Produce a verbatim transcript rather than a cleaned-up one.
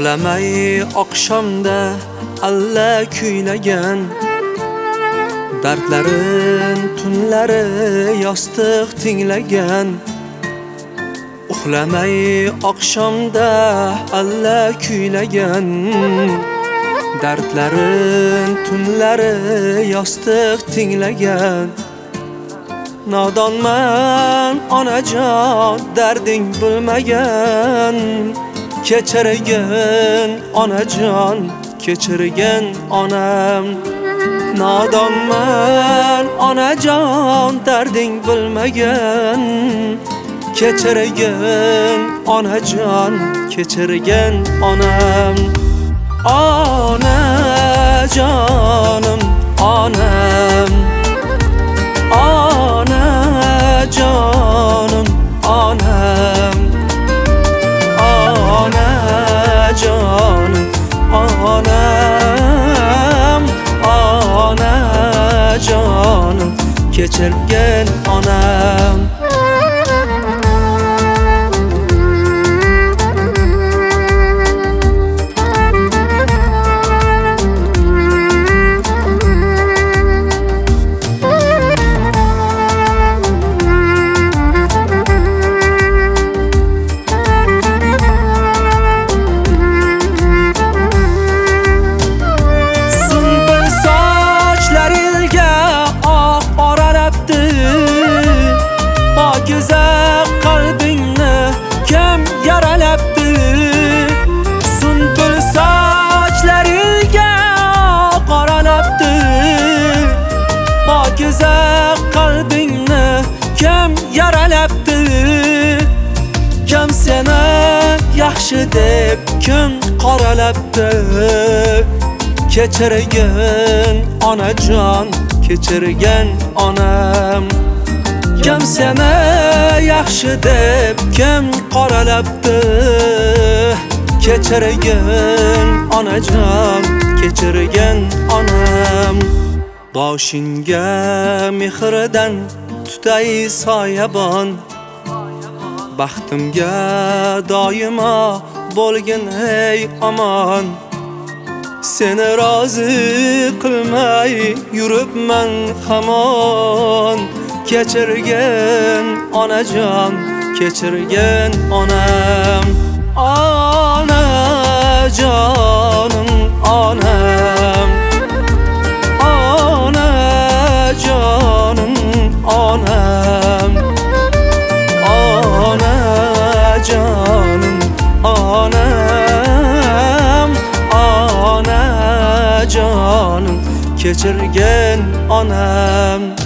Uxlamay oqshomda alla kuylagan, dardlarin tunlari yostiq tinglagan. Uxlamay oqshomda alla kuylagan, dardlarin tunlari yostiq tinglagan. Nodonman onajon darding bilmagan, kechirgin onajon kechirgin onam. Nodonman onajon darding bilmagan, kechirgin onajon kechirgin onam. Onajonim onam, onajonim onam, onajonim onam, onajonim kechirgin onam. Güzel kalbingni kim yaralabdi? Sunbul sochlaringga qoralabdi. O güzel kalbingni kim yaralabdi? Kim seni yaxshi deb kim qoralabdi? Kechirgin onajon kechirgin onam. Kim seni yaxshi deb kim qoralabdi? Kechirgin onajon kechirgin onam. Boshingga mehrdan tutay soyabon, baxtimga doimo bo'lgin ey omon. Seni rozi qilmay yuribman hamon, kechirgin onajon kechirgin onam. Onajonim onam, onajonim onam, onajonim onam, onajonim kechirgin onam.